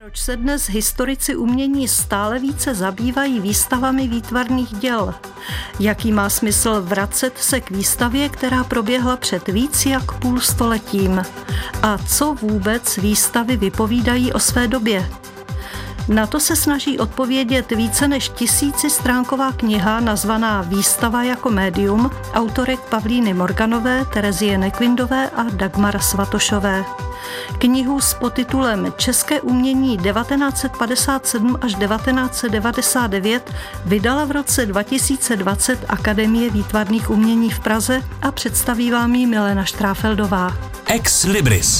Proč se dnes historici umění stále více zabývají výstavami výtvarných děl? Jaký má smysl vracet se k výstavě, která proběhla před víc jak půl stoletím? A co vůbec výstavy vypovídají o své době? Na to se snaží odpovědět více než 1000stránková kniha nazvaná Výstava jako médium autorek Pavlíny Morganové, Terezie Nequindové a Dagmara Svatošové. Knihu s podtitulem České umění 1957 až 1999 vydala v roce 2020 Akademie výtvarných umění v Praze a představí vám ji Milena Štráfeldová. Ex Libris.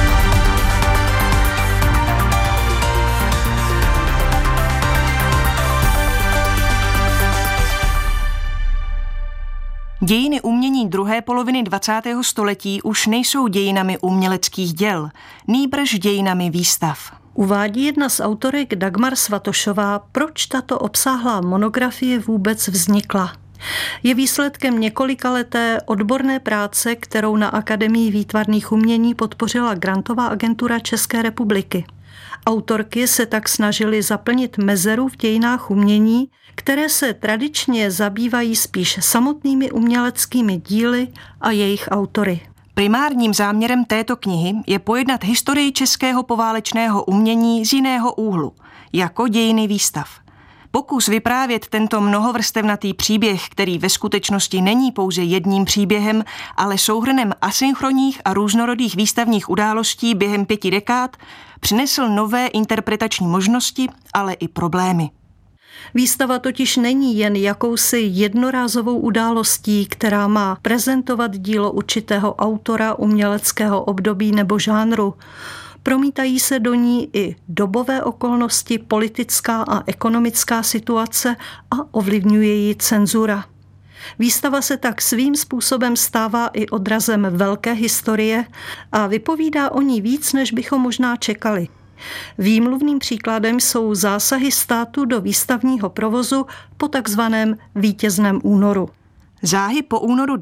Dějiny umění druhé poloviny 20. století už nejsou dějinami uměleckých děl, nýbrž dějinami výstav. Uvádí jedna z autorek Dagmar Svatošová, proč tato obsáhlá monografie vůbec vznikla. Je výsledkem několikaleté odborné práce, kterou na Akademii výtvarných umění podpořila Grantová agentura České republiky. Autorky se tak snažily zaplnit mezeru v dějinách umění, které se tradičně zabývají spíš samotnými uměleckými díly a jejich autory. Primárním záměrem této knihy je pojednat historii českého poválečného umění z jiného úhlu, jako dějiny výstav. Pokus vyprávět tento mnohovrstevnatý příběh, který ve skutečnosti není pouze jedním příběhem, ale souhrnem asynchronních a různorodých výstavních událostí během 5 dekád, přinesl nové interpretační možnosti, ale i problémy. Výstava totiž není jen jakousi jednorázovou událostí, která má prezentovat dílo určitého autora, uměleckého období nebo žánru. Promítají se do ní i dobové okolnosti, politická a ekonomická situace a ovlivňuje ji cenzura. Výstava se tak svým způsobem stává i odrazem velké historie a vypovídá o ní víc, než bychom možná čekali. Výmluvným příkladem jsou zásahy státu do výstavního provozu po takzvaném vítězném únoru. Záhy po únoru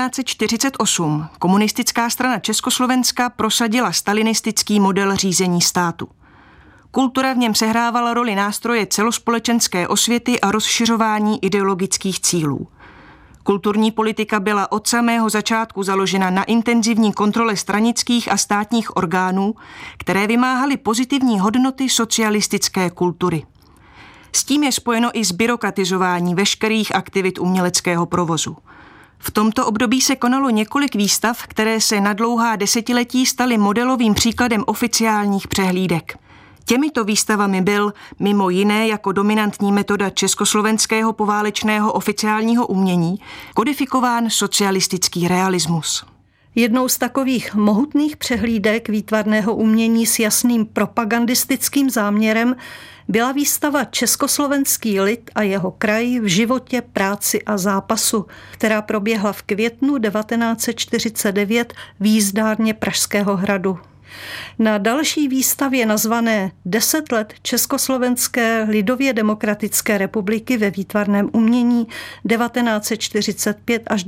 1948 komunistická strana Československa prosadila stalinistický model řízení státu. Kultura v něm sehrávala roli nástroje celospolečenské osvěty a rozšiřování ideologických cílů. Kulturní politika byla od samého začátku založena na intenzivní kontrole stranických a státních orgánů, které vymáhaly pozitivní hodnoty socialistické kultury. S tím je spojeno i zbyrokratizování veškerých aktivit uměleckého provozu. V tomto období se konalo několik výstav, které se na dlouhá desetiletí staly modelovým příkladem oficiálních přehlídek. Těmito výstavami byl, mimo jiné jako dominantní metoda československého poválečného oficiálního umění, kodifikován socialistický realismus. Jednou z takových mohutných přehlídek výtvarného umění s jasným propagandistickým záměrem byla výstava Československý lid a jeho kraj v životě, práci a zápasu, která proběhla v květnu 1949 v jízdárně Pražského hradu. Na další výstavě nazvané 10 let Československé lidově demokratické republiky ve výtvarném umění 1945 až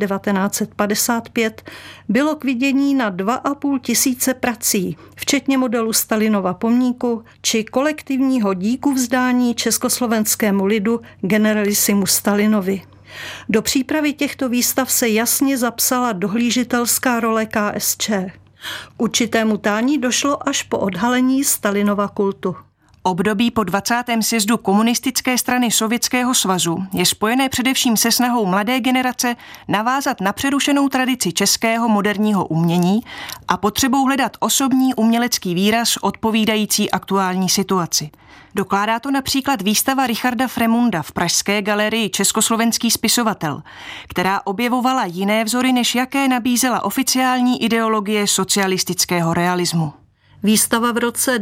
1955 bylo k vidění na 2500 prací, včetně modelu Stalinova pomníku či kolektivního díkuvzdání československému lidu generalisimu Stalinovi. Do přípravy těchto výstav se jasně zapsala dohlížitelská role KSČ. K určitému tání došlo až po odhalení Stalinova kultu. Období po 20. sjezdu komunistické strany Sovětského svazu je spojené především se snahou mladé generace navázat na přerušenou tradici českého moderního umění a potřebou hledat osobní umělecký výraz odpovídající aktuální situaci. Dokládá to například výstava Richarda Fremunda v pražské galerii Československý spisovatel, která objevovala jiné vzory, než jaké nabízela oficiální ideologie socialistického realismu. Výstava v roce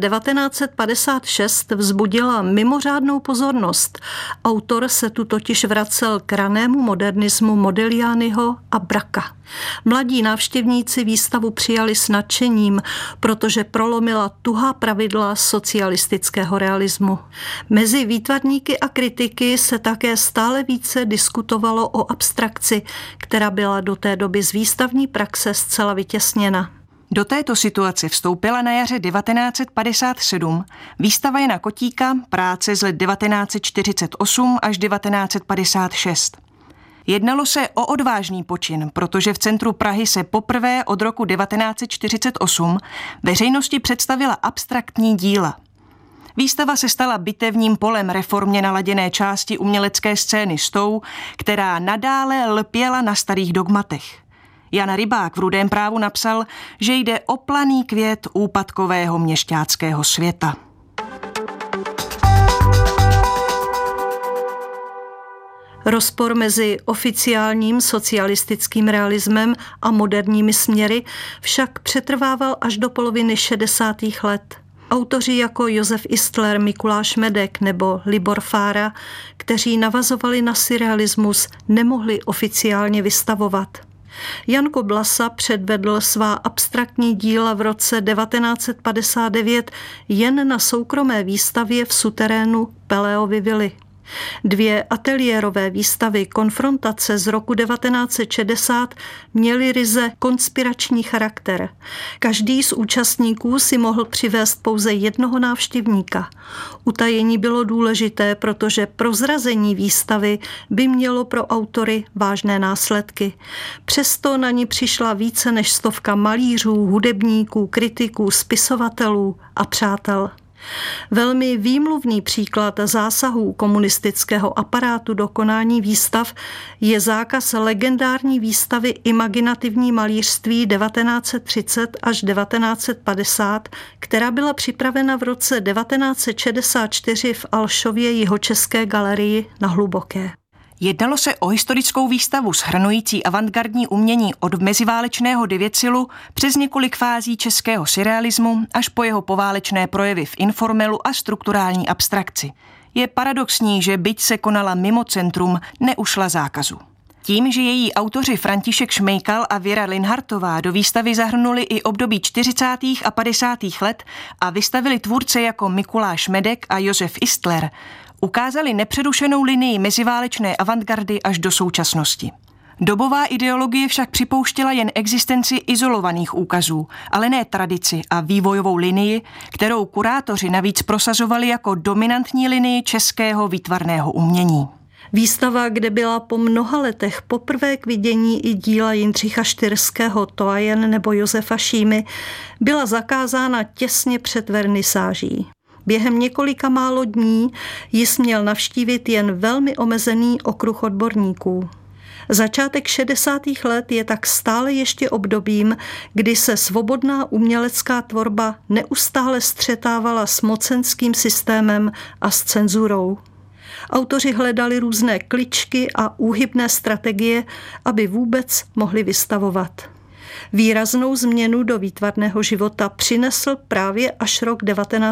1956 vzbudila mimořádnou pozornost. Autor se tu totiž vracel k ranému modernismu Modiglianiho a Bracca. Mladí návštěvníci výstavu přijali s nadšením, protože prolomila tuhá pravidla socialistického realismu. Mezi výtvarníky a kritiky se také stále více diskutovalo o abstrakci, která byla do té doby z výstavní praxe zcela vytěsněna. Do této situace vstoupila na jaře 1957 výstava Jana Kotíka Práce z let 1948 až 1956. Jednalo se o odvážný počin, protože v centru Prahy se poprvé od roku 1948 veřejnosti představila abstraktní díla. Výstava se stala bitevním polem reformně naladěné části umělecké scény s tou, která nadále lpěla na starých dogmatech. Jan Rybák v Rudém právu napsal, že jde o planý květ úpadkového měšťáckého světa. Rozpor mezi oficiálním socialistickým realismem a moderními směry však přetrvával až do poloviny 60. let. Autoři jako Josef Istler, Mikuláš Medek nebo Libor Fára, kteří navazovali na surrealismus, nemohli oficiálně vystavovat. Jan Koblasa předvedl svá abstraktní díla v roce 1959 jen na soukromé výstavě v suterénu Peleovy vily. 2 ateliérové výstavy Konfrontace z roku 1960 měly ryze konspirační charakter. Každý z účastníků si mohl přivést pouze jednoho návštěvníka. Utajení bylo důležité, protože prozrazení výstavy by mělo pro autory vážné následky. Přesto na ni přišla více než 100 malířů, hudebníků, kritiků, spisovatelů a přátel. Velmi výmluvný příklad zásahů komunistického aparátu do konání výstav je zákaz legendární výstavy Imaginativní malířství 1930 až 1950, která byla připravena v roce 1964 v Alšově Jihočeské galerii na Hluboké. Jednalo se o historickou výstavu shrnující avantgardní umění od meziválečného devětsilu přes několik fází českého surrealismu až po jeho poválečné projevy v informelu a strukturální abstrakci. Je paradoxní, že byť se konala mimo centrum, neušla zákazu. Tím, že její autoři František Šmejkal a Věra Linhartová do výstavy zahrnuli i období 40. a 50. let a vystavili tvůrce jako Mikuláš Medek a Josef Istler, ukázali nepřerušenou linii meziválečné avantgardy až do současnosti. Dobová ideologie však připouštěla jen existenci izolovaných úkazů, ale ne tradici a vývojovou linii, kterou kurátoři navíc prosazovali jako dominantní linii českého výtvarného umění. Výstava, kde byla po mnoha letech poprvé k vidění i díla Jindřicha Štyrského, Toajen nebo Josefa Šímy, byla zakázána těsně před vernisáží. Během několika málo dní ji směl navštívit jen velmi omezený okruh odborníků. Začátek 60. let je tak stále ještě obdobím, kdy se svobodná umělecká tvorba neustále střetávala s mocenským systémem a s cenzurou. Autoři hledali různé kličky a úhybné strategie, aby vůbec mohli vystavovat. Výraznou změnu do výtvarného života přinesl právě až rok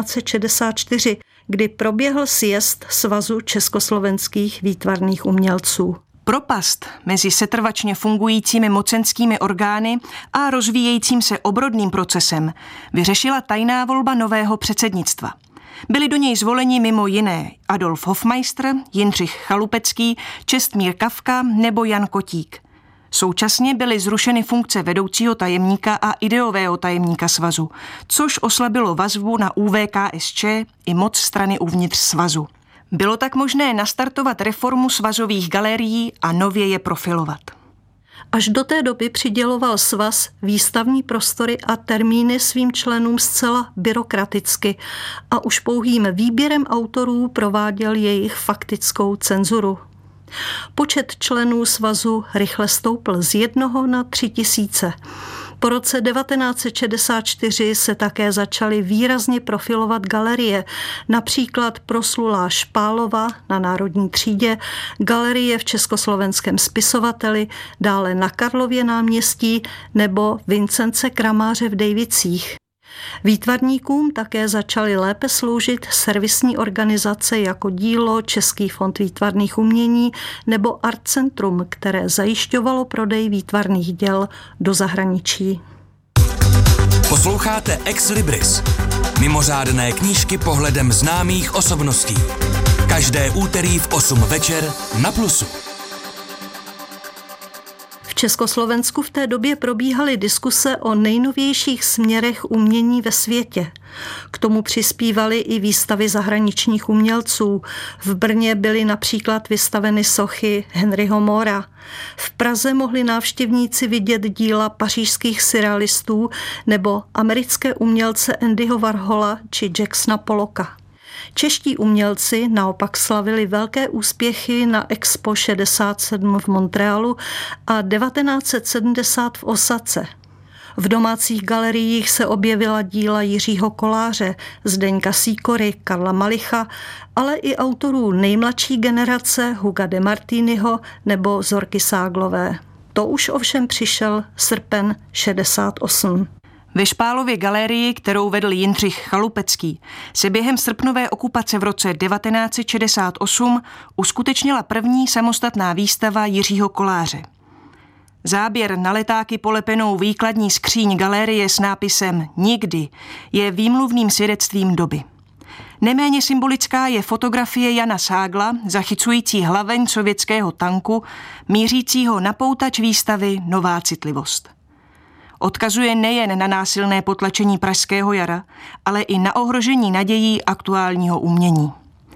1964, kdy proběhl sjezd Svazu československých výtvarných umělců. Propast mezi setrvačně fungujícími mocenskými orgány a rozvíjejícím se obrodným procesem vyřešila tajná volba nového předsednictva. Byli do něj zvoleni mimo jiné Adolf Hofmeister, Jindřich Chalupecký, Čestmír Kafka nebo Jan Kotík. Současně byly zrušeny funkce vedoucího tajemníka a ideového tajemníka svazu, což oslabilo vazbu na ÚVKSČ i moc strany uvnitř svazu. Bylo tak možné nastartovat reformu svazových galerií a nově je profilovat. Až do té doby přiděloval svaz výstavní prostory a termíny svým členům zcela byrokraticky a už pouhým výběrem autorů prováděl jejich faktickou cenzuru. Počet členů svazu rychle stoupl z 1 na 3 000. Po roce 1964 se také začaly výrazně profilovat galerie, například proslulá Špálova na Národní třídě, galerie v Československém spisovateli, dále na Karlově náměstí nebo Vincence Kramáře v Dejvicích. Výtvarníkům také začaly lépe sloužit servisní organizace jako Dílo, Český fond výtvarných umění nebo Art Centrum, které zajišťovalo prodej výtvarných děl do zahraničí. Posloucháte Ex Libris. Mimořádné knížky pohledem známých osobností. Každé úterý v 8 večer na Plusu. V Československu v té době probíhaly diskuse o nejnovějších směrech umění ve světě. K tomu přispívaly i výstavy zahraničních umělců. V Brně byly například vystaveny sochy Henryho Mora. V Praze mohli návštěvníci vidět díla pařížských surrealistů nebo americké umělce Andyho Warhola či Jacksona Pollocka. Čeští umělci naopak slavili velké úspěchy na Expo 67 v Montrealu a 1970 v Osace. V domácích galeriích se objevila díla Jiřího Koláře, Zdeňka Sýkory, Karla Malicha, ale i autorů nejmladší generace Huga de Martiniho nebo Zorky Ságlové. To už ovšem přišel srpen 68. Ve Špálově galerii, kterou vedl Jindřich Chalupecký, se během srpnové okupace v roce 1968 uskutečnila první samostatná výstava Jiřího Koláře. Záběr na letáky polepenou výkladní skříň galerie s nápisem Nikdy je výmluvným svědectvím doby. Neméně symbolická je fotografie Jana Ságla, zachycující hlaveň sovětského tanku, mířícího na poutač výstavy Nová citlivost. Odkazuje nejen na násilné potlačení Pražského jara, ale i na ohrožení nadějí aktuálního umění.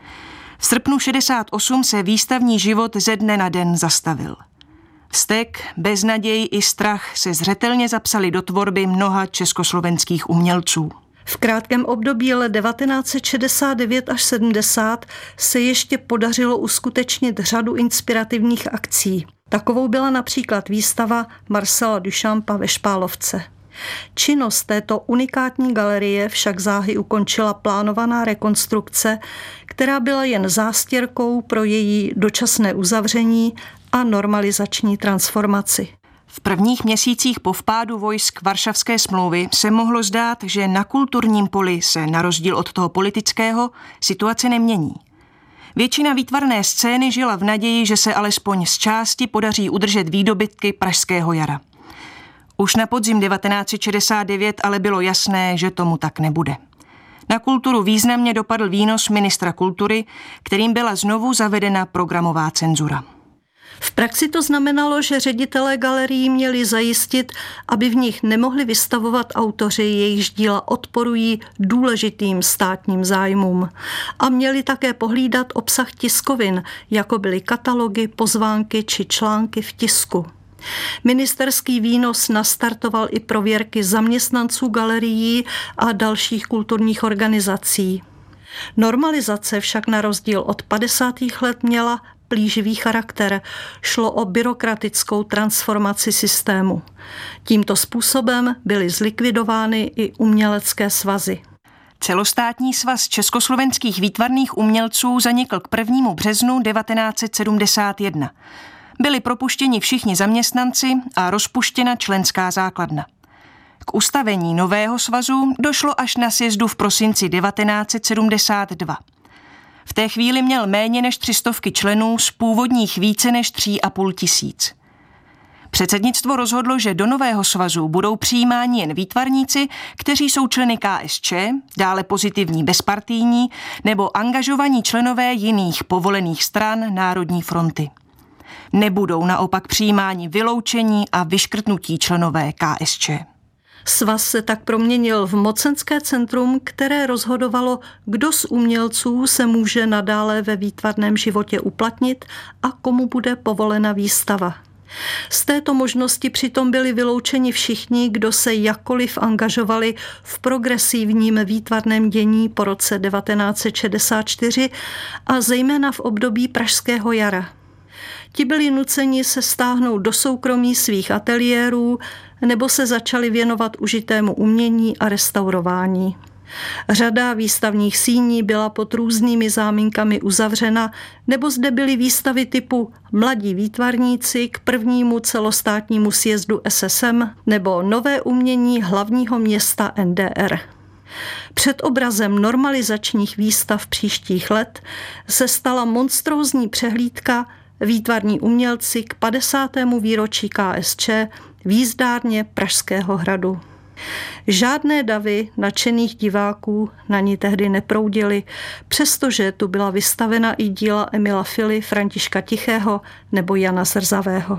V srpnu 68 se výstavní život ze dne na den zastavil. Vztek, beznaděj i strach se zřetelně zapsali do tvorby mnoha československých umělců. V krátkém období let 1969 až 70 se ještě podařilo uskutečnit řadu inspirativních akcí. Takovou byla například výstava Marcela Duchampa ve Špálovce. Činnost této unikátní galerie však záhy ukončila plánovaná rekonstrukce, která byla jen zástěrkou pro její dočasné uzavření a normalizační transformaci. V prvních měsících po vpádu vojsk Varšavské smlouvy se mohlo zdát, že na kulturním poli se, na rozdíl od toho politického, situace nemění. Většina výtvarné scény žila v naději, že se alespoň z části podaří udržet výdobytky Pražského jara. Už na podzim 1969 ale bylo jasné, že tomu tak nebude. Na kulturu významně dopadl výnos ministra kultury, kterým byla znovu zavedena programová cenzura. V praxi to znamenalo, že ředitelé galerií měli zajistit, aby v nich nemohli vystavovat autoři, jejichž díla odporují důležitým státním zájmům. A měli také pohlídat obsah tiskovin, jako byly katalogy, pozvánky či články v tisku. Ministerský výnos nastartoval i prověrky zaměstnanců galerií a dalších kulturních organizací. Normalizace však na rozdíl od 50. let měla plíživý charakter. Šlo o byrokratickou transformaci systému. Tímto způsobem byly zlikvidovány i umělecké svazy. Celostátní svaz československých výtvarných umělců zanikl k 1. březnu 1971. Byli propuštěni všichni zaměstnanci a rozpuštěna členská základna. K ustavení nového svazu došlo až na sjezdu v prosinci 1972. V té chvíli měl méně než 300 členů z původních více než 3,5 tisíc. Předsednictvo rozhodlo, že do nového svazu budou přijímáni jen výtvarníci, kteří jsou členy KSČ, dále pozitivní bezpartijní nebo angažovaní členové jiných povolených stran Národní fronty. Nebudou naopak přijímáni vyloučení a vyškrtnutí členové KSČ. Svaz se tak proměnil v mocenské centrum, které rozhodovalo, kdo z umělců se může nadále ve výtvarném životě uplatnit a komu bude povolena výstava. Z této možnosti přitom byli vyloučeni všichni, kdo se jakkoliv angažovali v progresivním výtvarném dění po roce 1964 a zejména v období Pražského jara. Ti byli nuceni se stáhnout do soukromí svých ateliérů nebo se začali věnovat užitému umění a restaurování. Řada výstavních síní byla pod různými záminkami uzavřena, nebo zde byly výstavy typu Mladí výtvarníci k 1. celostátnímu sjezdu SSM nebo Nové umění hlavního města NDR. Před obrazem normalizačních výstav příštích let se stala monstrózní přehlídka Výtvarní umělci k 50. výročí KSČ v jízdárně Pražského hradu. Žádné davy nadšených diváků na ní tehdy neproudily, přestože tu byla vystavena i díla Emila Fily, Františka Tichého nebo Jana Zrzavého.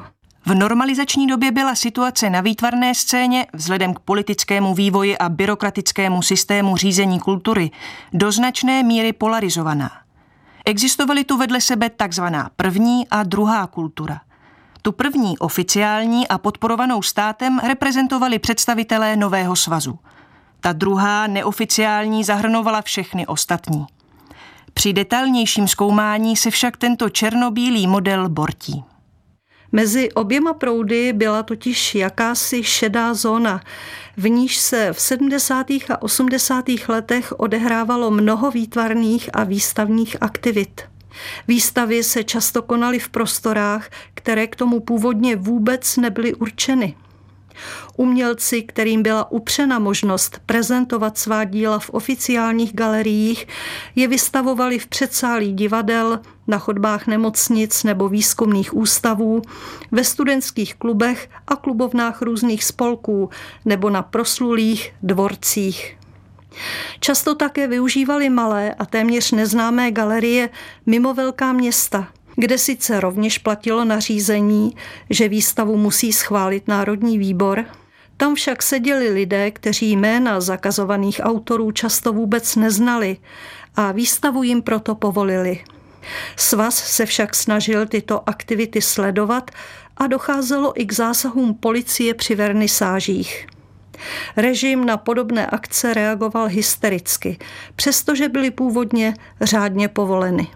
V normalizační době byla situace na výtvarné scéně vzhledem k politickému vývoji a byrokratickému systému řízení kultury do značné míry polarizovaná. Existovaly tu vedle sebe takzvaná první a druhá kultura. Tu první oficiální a podporovanou státem reprezentovali představitelé nového svazu. Ta druhá neoficiální zahrnovala všechny ostatní. Při detailnějším zkoumání se však tento černobílý model bortí. Mezi oběma proudy byla totiž jakási šedá zóna, v níž se v 70. a 80. letech odehrávalo mnoho výtvarných a výstavních aktivit. Výstavy se často konaly v prostorách, které k tomu původně vůbec nebyly určeny. Umělci, kterým byla upřena možnost prezentovat svá díla v oficiálních galeriích, je vystavovali v předsálí divadel, na chodbách nemocnic nebo výzkumných ústavů, ve studentských klubech a klubovnách různých spolků nebo na proslulých dvorcích. Často také využívali malé a téměř neznámé galerie mimo velká města, kde sice rovněž platilo nařízení, že výstavu musí schválit Národní výbor. Tam však seděli lidé, kteří jména zakazovaných autorů často vůbec neznali a výstavu jim proto povolili. Svaz se však snažil tyto aktivity sledovat a docházelo i k zásahům policie při vernisážích. Režim na podobné akce reagoval hystericky, přestože byly původně řádně povoleny.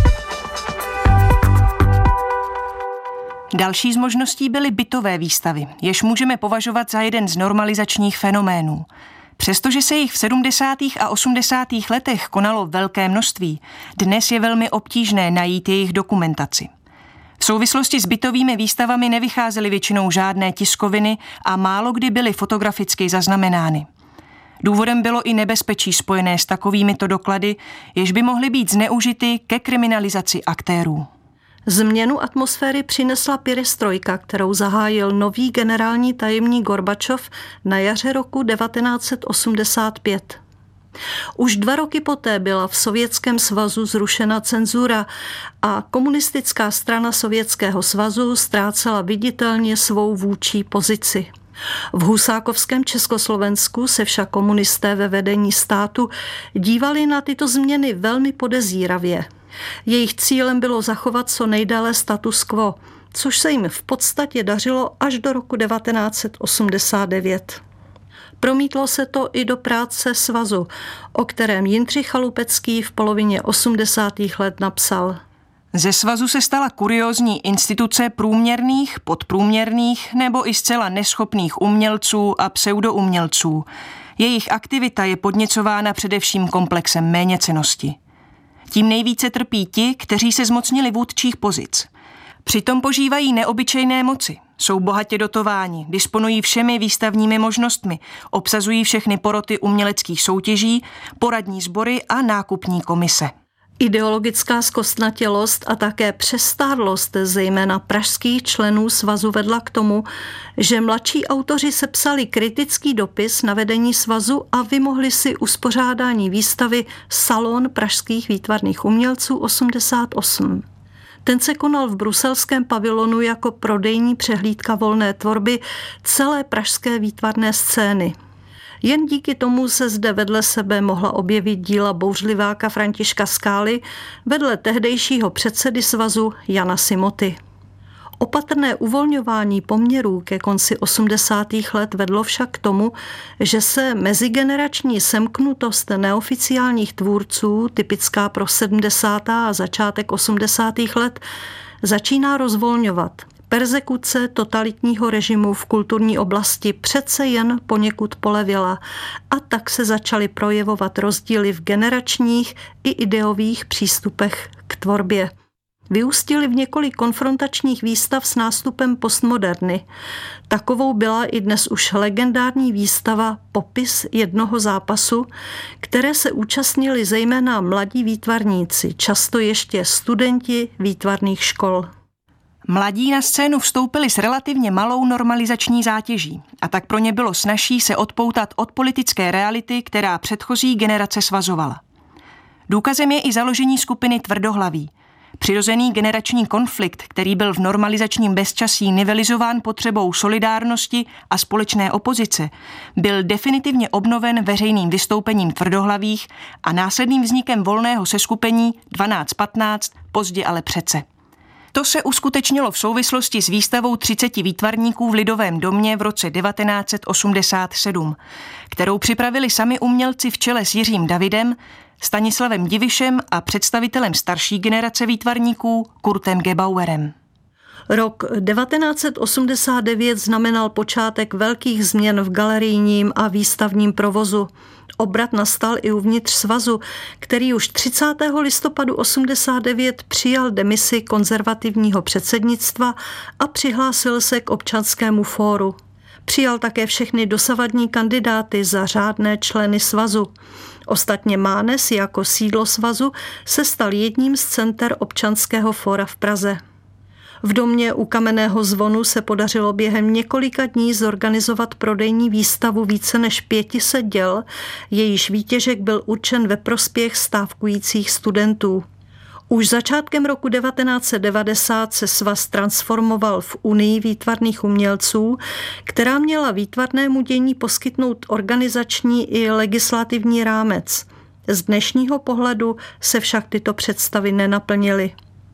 Další z možností byly bytové výstavy, jež můžeme považovat za jeden z normalizačních fenoménů. Přestože se jich v 70. a 80. letech konalo velké množství, dnes je velmi obtížné najít jejich dokumentaci. V souvislosti s bytovými výstavami nevycházely většinou žádné tiskoviny a málo kdy byly fotograficky zaznamenány. Důvodem bylo i nebezpečí spojené s takovýmito doklady, jež by mohly být zneužity ke kriminalizaci aktérů. Změnu atmosféry přinesla perestrojka, kterou zahájil nový generální tajemník Gorbačov na jaře roku 1985. Už 2 roky poté byla v Sovětském svazu zrušena cenzura a komunistická strana Sovětského svazu ztrácela viditelně svou vůdčí pozici. V husákovském Československu se však komunisté ve vedení státu dívali na tyto změny velmi podezíravě. Jejich cílem bylo zachovat co nejdéle status quo, což se jim v podstatě dařilo až do roku 1989. Promítlo se to i do práce svazu, o kterém Jindřich Chalupecký v polovině 80. let napsal. Ze svazu se stala kuriózní instituce průměrných, podprůměrných nebo i zcela neschopných umělců a pseudoumělců. Jejich aktivita je podněcována především komplexem méněcennosti. Tím nejvíce trpí ti, kteří se zmocnili vůdčích pozic. Přitom požívají neobyčejné moci, jsou bohatě dotováni, disponují všemi výstavními možnostmi, obsazují všechny poroty uměleckých soutěží, poradní sbory a nákupní komise. Ideologická zkostnatělost a také přestárlost zejména pražských členů svazu vedla k tomu, že mladší autoři sepsali kritický dopis na vedení svazu a vymohli si uspořádání výstavy Salon pražských výtvarných umělců 88. Ten se konal v bruselském pavilonu jako prodejní přehlídka volné tvorby celé pražské výtvarné scény. Jen díky tomu se zde vedle sebe mohla objevit díla bouřliváka Františka Skály vedle tehdejšího předsedy svazu Jana Simoty. Opatrné uvolňování poměrů ke konci 80. let vedlo však k tomu, že se mezigenerační semknutost neoficiálních tvůrců, typická pro 70. a začátek 80. let, začíná rozvolňovat. Perzekuce totalitního režimu v kulturní oblasti přece jen poněkud polevila a tak se začaly projevovat rozdíly v generačních i ideových přístupech k tvorbě. Vyústily v několik konfrontačních výstav s nástupem postmoderny. Takovou byla i dnes už legendární výstava Popis jednoho zápasu, které se účastnili zejména mladí výtvarníci, často ještě studenti výtvarných škol. Mladí na scénu vstoupili s relativně malou normalizační zátěží a tak pro ně bylo snazší se odpoutat od politické reality, která předchozí generace svazovala. Důkazem je i založení skupiny Tvrdohlaví. Přirozený generační konflikt, který byl v normalizačním bezčasí nivelizován potřebou solidárnosti a společné opozice, byl definitivně obnoven veřejným vystoupením tvrdohlavých a následným vznikem volného seskupení 12-15, pozdě ale přece. To se uskutečnilo v souvislosti s výstavou 30 výtvarníků v Lidovém domě v roce 1987, kterou připravili sami umělci v čele s Jiřím Davidem, Stanislavem Divišem a představitelem starší generace výtvarníků Kurtem Gebauerem. Rok 1989 znamenal počátek velkých změn v galerijním a výstavním provozu. Obrat nastal i uvnitř svazu, který už 30. listopadu 89 přijal demisi konzervativního předsednictva a přihlásil se k občanskému fóru. Přijal také všechny dosavadní kandidáty za řádné členy svazu. Ostatně Mánes jako sídlo svazu se stal jedním z center občanského fóra v Praze. V domě u Kamenného zvonu se podařilo během několika dní zorganizovat prodejní výstavu více než 500 děl, jejíž výtěžek byl určen ve prospěch stávkujících studentů. Už začátkem roku 1990 se svaz transformoval v Unii výtvarných umělců, která měla výtvarnému dění poskytnout organizační i legislativní rámec. Z dnešního pohledu se však tyto představy nenaplnily.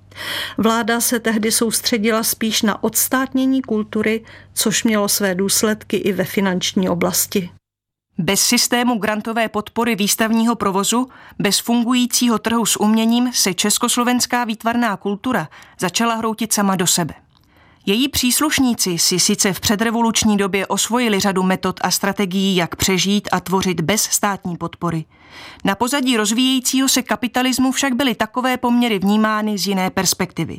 Vláda se tehdy soustředila spíš na odstátnění kultury, což mělo své důsledky i ve finanční oblasti. Bez systému grantové podpory výstavního provozu, bez fungujícího trhu s uměním se československá výtvarná kultura začala hroutit sama do sebe. Její příslušníci si sice v předrevoluční době osvojili řadu metod a strategií, jak přežít a tvořit bez státní podpory. Na pozadí rozvíjejícího se kapitalismu však byly takové poměry vnímány z jiné perspektivy.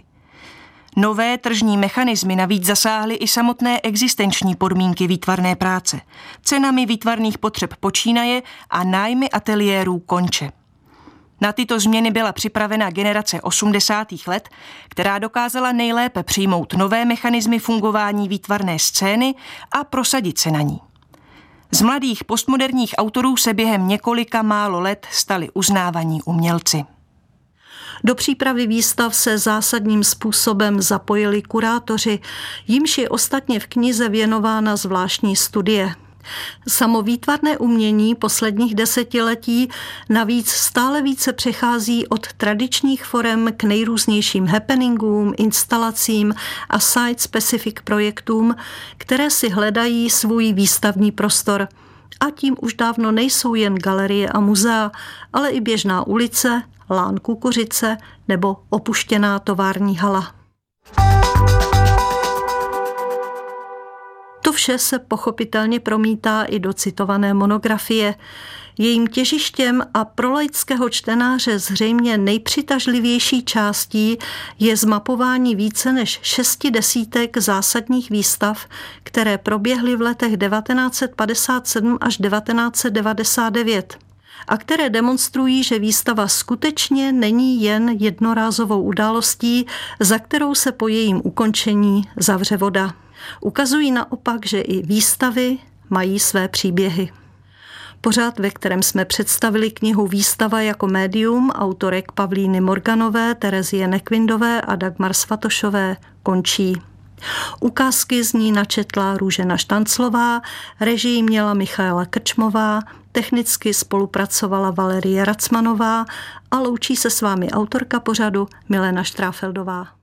Nové tržní mechanismy navíc zasáhly i samotné existenční podmínky výtvarné práce. Cenami výtvarných potřeb počínaje a nájmy ateliérů konče. Na tyto změny byla připravena generace 80. let, která dokázala nejlépe přijmout nové mechanismy fungování výtvarné scény a prosadit se na ní. Z mladých postmoderních autorů se během několika málo let stali uznávaní umělci. Do přípravy výstav se zásadním způsobem zapojili kurátoři, jimž je ostatně v knize věnována zvláštní studie. Samo výtvarné umění posledních desetiletí navíc stále více přechází od tradičních forem k nejrůznějším happeningům, instalacím a site-specific projektům, které si hledají svůj výstavní prostor. A tím už dávno nejsou jen galerie a muzea, ale i běžná ulice, lán kukuřice nebo opuštěná tovární hala. To vše se pochopitelně promítá i do citované monografie. Jejím těžištěm a pro laického čtenáře zřejmě nejpřitažlivější částí je zmapování více než 6 desítek zásadních výstav, které proběhly v letech 1957 až 1999 a které demonstrují, že výstava skutečně není jen jednorázovou událostí, za kterou se po jejím ukončení zavře voda. Ukazují naopak, že i výstavy mají své příběhy. Pořad, ve kterém jsme představili knihu Výstava jako médium autorek Pavlíny Morganové, Terezie Nekvindové a Dagmar Svatošové, končí. Ukázky z ní načetla Růžena Štanclová, režii měla Michaela Krčmová, technicky spolupracovala Valerie Racmanová a loučí se s vámi autorka pořadu Milena Štráfeldová.